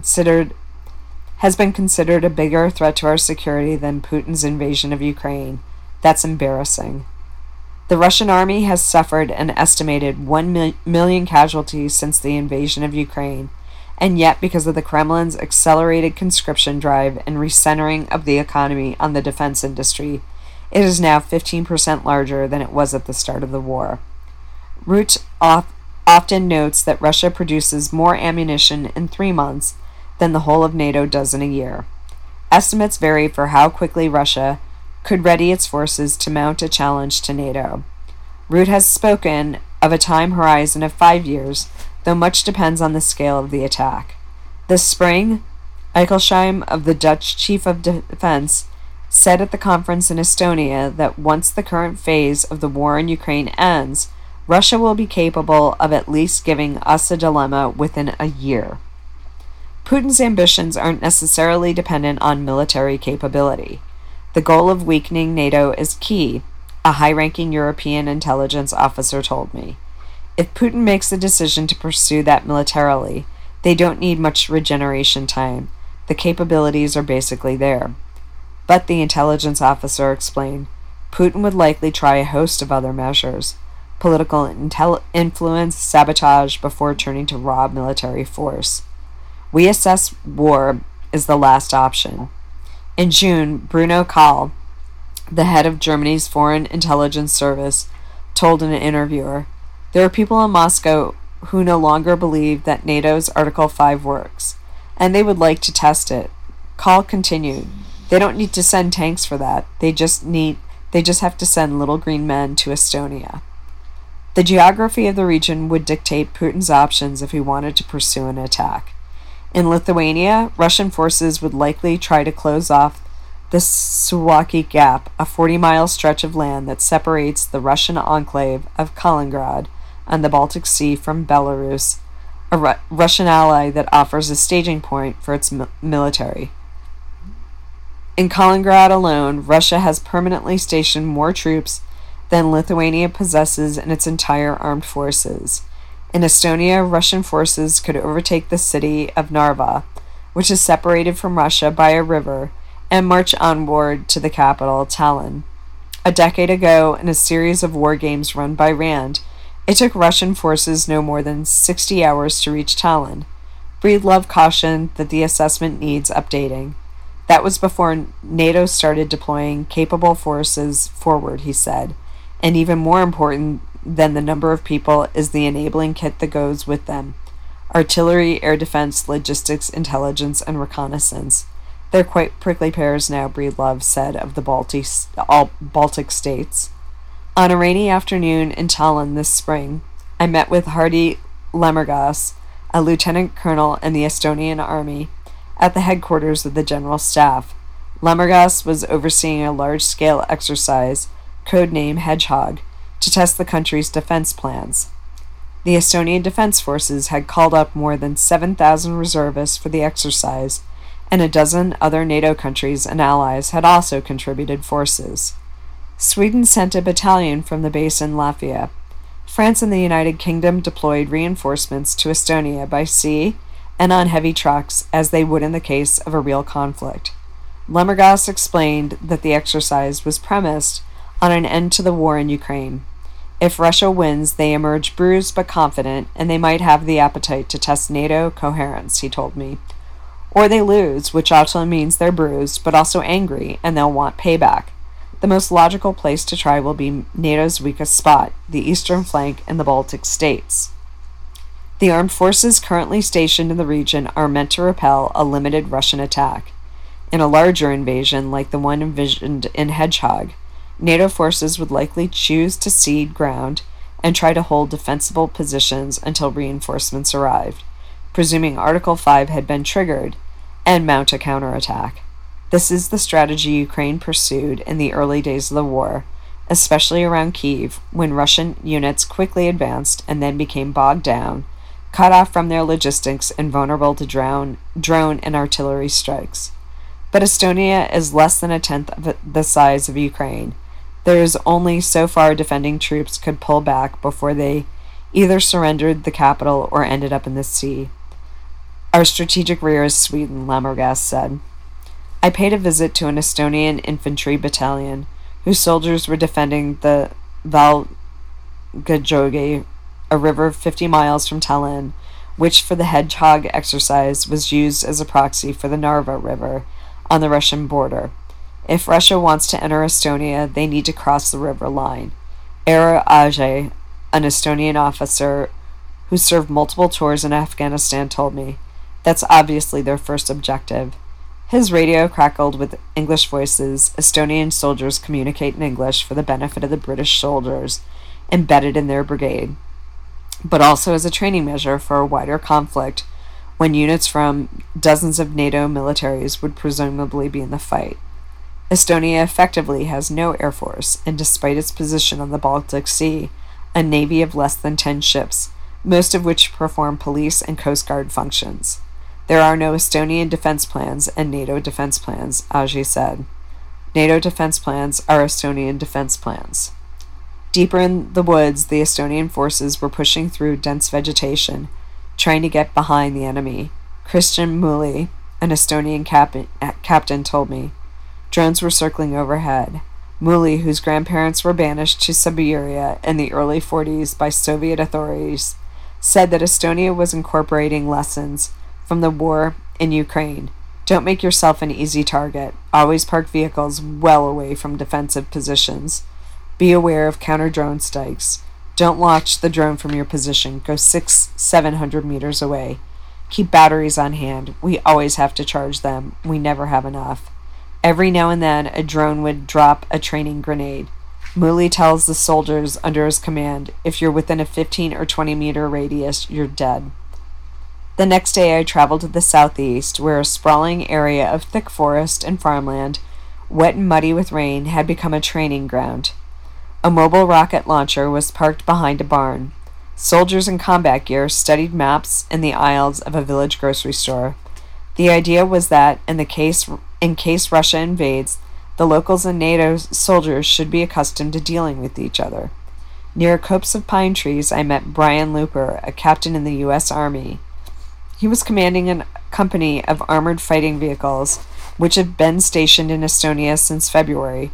[SPEAKER 1] been considered a bigger threat to our security than Putin's invasion of Ukraine. That's embarrassing. The Russian army has suffered an estimated 1 million casualties since the invasion of Ukraine, and yet because of the Kremlin's accelerated conscription drive and recentering of the economy on the defense industry, it is now 15% larger than it was at the start of the war. Root often notes that Russia produces more ammunition in 3 months than the whole of NATO does in a year. Estimates vary for how quickly Russia could ready its forces to mount a challenge to NATO. Root has spoken of a time horizon of 5 years, though much depends on the scale of the attack. This spring, Eichelheim, of the Dutch Chief of Defense, said at the conference in Estonia that once the current phase of the war in Ukraine ends, Russia will be capable of at least giving us a dilemma within a year. Putin's ambitions aren't necessarily dependent on military capability. The goal of weakening NATO is key, a high-ranking European intelligence officer told me. If Putin makes the decision to pursue that militarily, they don't need much regeneration time. The capabilities are basically there. But the intelligence officer explained, Putin would likely try a host of other measures. Political influence, sabotage, before turning to raw military force. We assess war is the last option. In June, Bruno Kahl, the head of Germany's Foreign Intelligence Service, told an interviewer, "There are people in Moscow who no longer believe that NATO's Article 5 works, and they would like to test it." Kahl continued, "They don't need to send tanks for that. They just have to send little green men to Estonia." The geography of the region would dictate Putin's options if he wanted to pursue an attack. In Lithuania, Russian forces would likely try to close off the Suwalki Gap, a 40-mile stretch of land that separates the Russian enclave of Kaliningrad on the Baltic Sea from Belarus, a Russian ally that offers a staging point for its military. In Kaliningrad alone, Russia has permanently stationed more troops than Lithuania possesses in its entire armed forces. In Estonia, Russian forces could overtake the city of Narva, which is separated from Russia by a river, and march onward to the capital, Tallinn. A decade ago, in a series of war games run by RAND, It took Russian forces no more than 60 hours to reach Tallinn. Breedlove cautioned that the assessment needs updating. That was before NATO started deploying capable forces forward, he said, and even more important than the number of people is the enabling kit that goes with them: artillery, air defense, logistics, intelligence, and reconnaissance. They're quite prickly pears now, Breedlove said of the Baltic states. On a rainy afternoon in Tallinn this spring, I met with Hardy Lemmergas, a lieutenant colonel in the Estonian army, at the headquarters of the General Staff. Lemmergas was overseeing a large-scale exercise, codename Hedgehog, to test the country's defense plans. The Estonian Defense Forces had called up more than 7,000 reservists for the exercise, and a dozen other NATO countries and allies had also contributed forces. Sweden sent a battalion from the base in Latvia. France and the United Kingdom deployed reinforcements to Estonia by sea and on heavy trucks, as they would in the case of a real conflict. Lemmergas explained that the exercise was premised on an end to the war in Ukraine. If Russia wins, they emerge bruised but confident, and they might have the appetite to test NATO coherence, he told me. Or they lose, which also means they're bruised, but also angry, and they'll want payback. The most logical place to try will be NATO's weakest spot, the eastern flank and the Baltic states. The armed forces currently stationed in the region are meant to repel a limited Russian attack. In a larger invasion, like the one envisioned in Hedgehog, NATO forces would likely choose to cede ground and try to hold defensible positions until reinforcements arrived, presuming Article 5 had been triggered, and mount a counterattack. This is the strategy Ukraine pursued in the early days of the war, especially around Kyiv, when Russian units quickly advanced and then became bogged down, cut off from their logistics and vulnerable to drone and artillery strikes. But Estonia is less than a tenth of the size of Ukraine. There is only so far defending troops could pull back before they either surrendered the capital or ended up in the sea. Our strategic rear is Sweden, Lemmergas said. I paid a visit to an Estonian infantry battalion, whose soldiers were defending the Valgajogi, a river 50 miles from Tallinn, which for the Hedgehog exercise was used as a proxy for the Narva River on the Russian border. If Russia wants to enter Estonia, they need to cross the river line. Eero Aage, an Estonian officer who served multiple tours in Afghanistan, told me. That's obviously their first objective. His radio crackled with English voices. Estonian soldiers communicate in English for the benefit of the British soldiers embedded in their brigade, but also as a training measure for a wider conflict when units from dozens of NATO militaries would presumably be in the fight. Estonia effectively has no air force, and despite its position on the Baltic Sea, a navy of less than 10 ships, most of which perform police and coast guard functions. There are no Estonian defense plans and NATO defense plans, Aage said. NATO defense plans are Estonian defense plans. Deeper in the woods, the Estonian forces were pushing through dense vegetation, trying to get behind the enemy. Christian Muli, an Estonian captain, told me. Drones were circling overhead. Muli, whose grandparents were banished to Siberia in the early 40s by Soviet authorities, said that Estonia was incorporating lessons from the war in Ukraine. Don't make yourself an easy target. Always park vehicles well away from defensive positions. Be aware of counter-drone strikes. Don't launch the drone from your position. Go 600-700 meters away. Keep batteries on hand. We always have to charge them. We never have enough. Every now and then, a drone would drop a training grenade. Muli tells the soldiers under his command, if you're within a 15 or 20 meter radius, you're dead. The next day I traveled to the southeast, where a sprawling area of thick forest and farmland, wet and muddy with rain, had become a training ground. A mobile rocket launcher was parked behind a barn. Soldiers in combat gear studied maps in the aisles of a village grocery store. The idea was that, in case Russia invades, the locals and NATO soldiers should be accustomed to dealing with each other. Near a copse of pine trees, I met Brian Looper, a captain in the U.S. Army. He was commanding a company of armored fighting vehicles, which had been stationed in Estonia since February.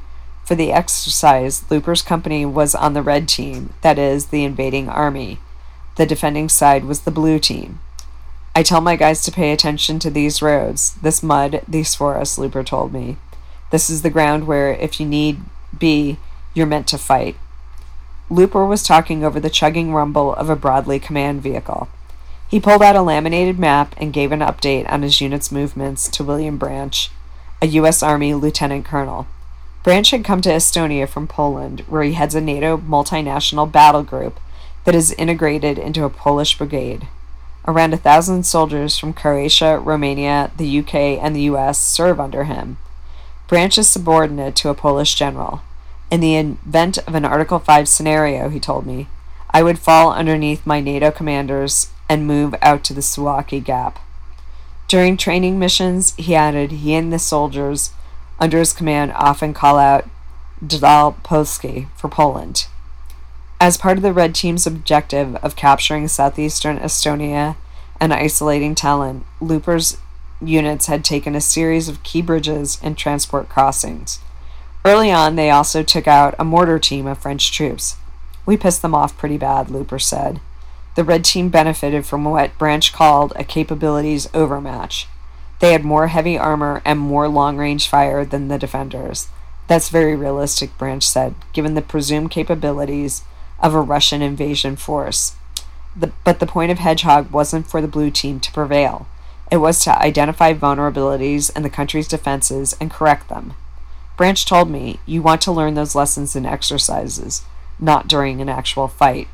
[SPEAKER 1] For the exercise, Looper's company was on the red team, that is, the invading army. The defending side was the blue team. I tell my guys to pay attention to these roads, this mud, these forests, Looper told me. This is the ground where, if you need be, you're meant to fight. Looper was talking over the chugging rumble of a Bradley command vehicle. He pulled out a laminated map and gave an update on his unit's movements to William Branch, a U.S. Army lieutenant colonel. Branch had come to Estonia from Poland, where he heads a NATO multinational battle group that is integrated into a Polish brigade. Around 1,000 soldiers from Croatia, Romania, the UK, and the US serve under him. Branch is subordinate to a Polish general. In the event of an Article 5 scenario, he told me, I would fall underneath my NATO commanders and move out to the Suwałki Gap. During training missions, he added, he and the soldiers under his command often call out Dal Polski for Poland. As part of the Red Team's objective of capturing southeastern Estonia and isolating Tallinn, Looper's units had taken a series of key bridges and transport crossings. Early on, they also took out a mortar team of French troops. We pissed them off pretty bad, Looper said. The Red Team benefited from what Branch called a capabilities overmatch. They had more heavy armor and more long-range fire than the defenders. That's very realistic, Branch said, given the presumed capabilities of a Russian invasion force. But the point of Hedgehog wasn't for the blue team to prevail. It was to identify vulnerabilities in the country's defenses and correct them. Branch told me, you want to learn those lessons in exercises, not during an actual fight.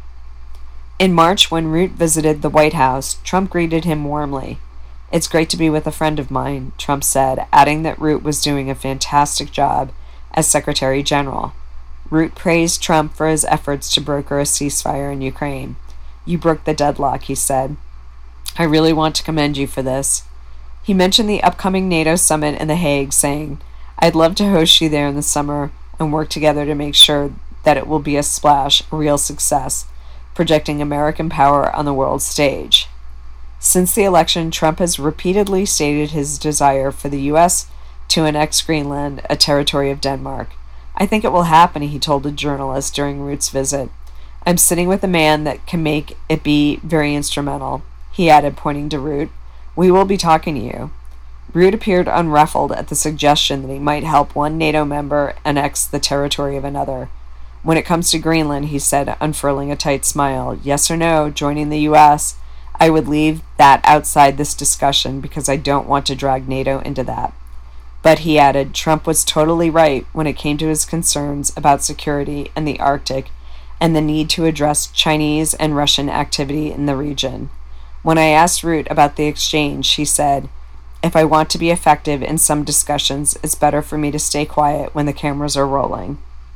[SPEAKER 1] In March, when Root visited the White House, Trump greeted him warmly. It's great to be with a friend of mine, Trump said, adding that Root was doing a fantastic job as Secretary General. Root praised Trump for his efforts to broker a ceasefire in Ukraine. You broke the deadlock, he said. I really want to commend you for this. He mentioned the upcoming NATO summit in The Hague, saying, I'd love to host you there in the summer and work together to make sure that it will be a splash, a real success, projecting American power on the world stage. Since the election, Trump has repeatedly stated his desire for the U.S. to annex Greenland, a territory of Denmark. I think it will happen, he told a journalist during Root's visit. I'm sitting with a man that can make it be very instrumental, he added, pointing to Root. We will be talking to you. Root appeared unruffled at the suggestion that he might help one NATO member annex the territory of another. When it comes to Greenland, he said, unfurling a tight smile, yes or no, joining the U.S., I would leave that outside this discussion because I don't want to drag NATO into that. But, he added, Trump was totally right when it came to his concerns about security in the Arctic and the need to address Chinese and Russian activity in the region. When I asked Root about the exchange, he said, if I want to be effective in some discussions, it's better for me to stay quiet when the cameras are rolling.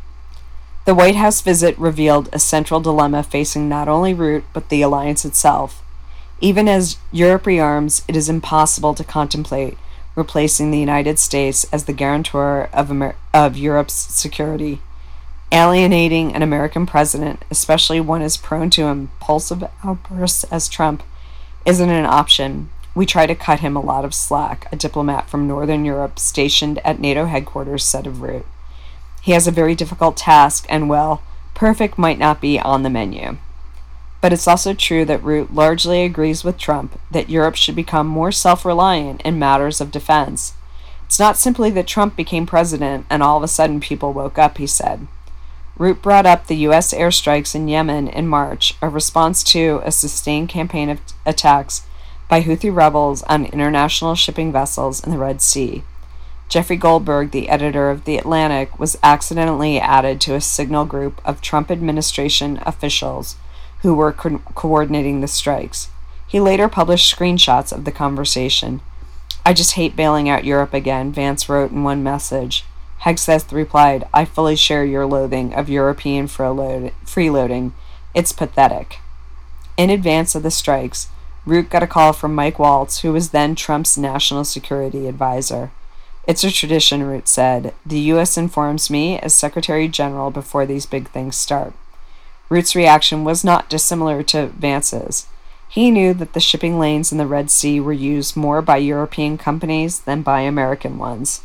[SPEAKER 1] The White House visit revealed a central dilemma facing not only Root, but the alliance itself. Even as Europe rearms, it is impossible to contemplate replacing the United States as the guarantor of Europe's security. Alienating an American president, especially one as prone to impulsive outbursts as Trump, isn't an option. We try to cut him a lot of slack, a diplomat from Northern Europe stationed at NATO headquarters said of Root. He has a very difficult task, and, well, perfect might not be on the menu. But it's also true that Root largely agrees with Trump that Europe should become more self-reliant in matters of defense. It's not simply that Trump became president and all of a sudden people woke up, he said. Root brought up the U.S. airstrikes in Yemen in March, a response to a sustained campaign of attacks by Houthi rebels on international shipping vessels in the Red Sea. Jeffrey Goldberg, the editor of The Atlantic, was accidentally added to a signal group of Trump administration officials who were coordinating the strikes. He later published screenshots of the conversation. I just hate bailing out Europe again, Vance wrote in one message. Hegseth replied, I fully share your loathing of European freeloading. It's pathetic. In advance of the strikes, Root got a call from Mike Waltz, who was then Trump's national security advisor. It's a tradition, Root said. The U.S. informs me as Secretary General before these big things start. Root's reaction was not dissimilar to Vance's. He knew that the shipping lanes in the Red Sea were used more by European companies than by American ones.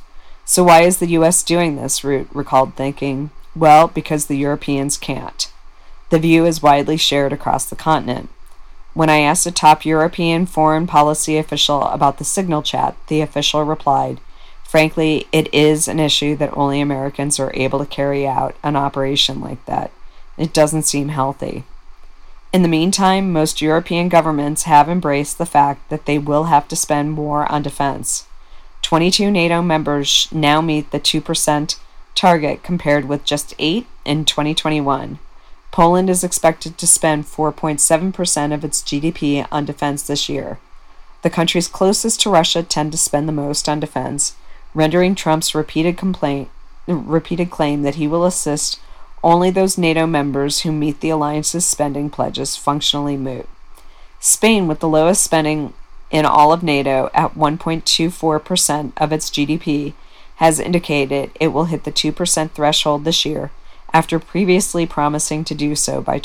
[SPEAKER 1] So why is the U.S. doing this? Root recalled thinking. Well, because the Europeans can't. The view is widely shared across the continent. When I asked a top European foreign policy official about the Signal chat, the official replied, "Frankly, it is an issue that only Americans are able to carry out an operation like that. It doesn't seem healthy." In the meantime, most European governments have embraced the fact that they will have to spend more on defense. 22 NATO members now meet the 2% target compared with just 8 in 2021. Poland is expected to spend 4.7% of its GDP on defense this year. The countries closest to Russia tend to spend the most on defense, rendering Trump's repeated claim that he will assist only those NATO members who meet the alliance's spending pledges functionally moot. Spain, with the lowest spending in all of NATO at 1.24% of its GDP, has indicated it will hit the 2% threshold this year, after previously promising to do so by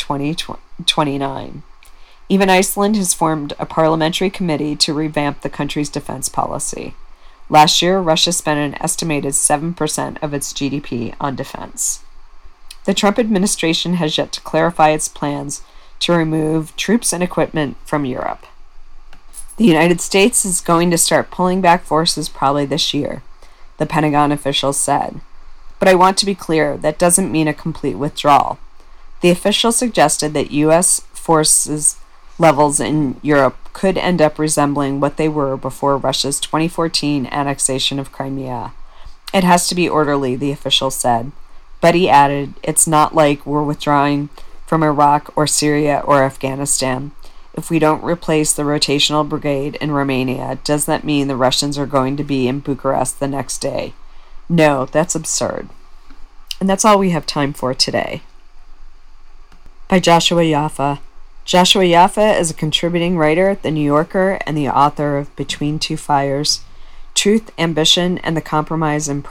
[SPEAKER 1] 2029. Even Iceland has formed a parliamentary committee to revamp the country's defense policy. Last year, Russia spent an estimated 7% of its GDP on defense. The Trump administration has yet to clarify its plans to remove troops and equipment from Europe. The United States is going to start pulling back forces probably this year, the Pentagon officials said. But I want to be clear, that doesn't mean a complete withdrawal. The official suggested that U.S. forces levels in Europe could end up resembling what they were before Russia's 2014 annexation of Crimea. It has to be orderly, the official said. But he added, it's not like we're withdrawing from Iraq or Syria or Afghanistan. If we don't replace the rotational brigade in Romania, does that mean the Russians are going to be in Bucharest the next day? No, that's absurd. And that's all we have time for today. By Joshua Yaffa. Joshua Yaffa is a contributing writer at The New Yorker and the author of Between Two Fires, Truth, Ambition, and the Compromise in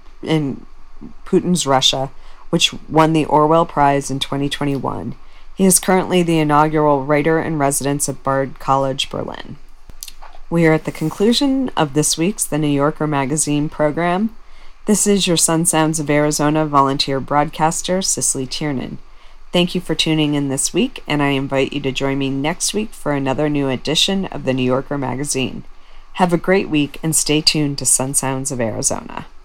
[SPEAKER 1] Putin's Russia, which won the Orwell Prize in 2021. He is currently the inaugural writer-in-residence at Bard College, Berlin. We are at the conclusion of this week's The New Yorker Magazine program. This is your Sun Sounds of Arizona volunteer broadcaster, Cicely Tiernan. Thank you for tuning in this week, and I invite you to join me next week for another new edition of The New Yorker Magazine. Have a great week and stay tuned to Sun Sounds of Arizona.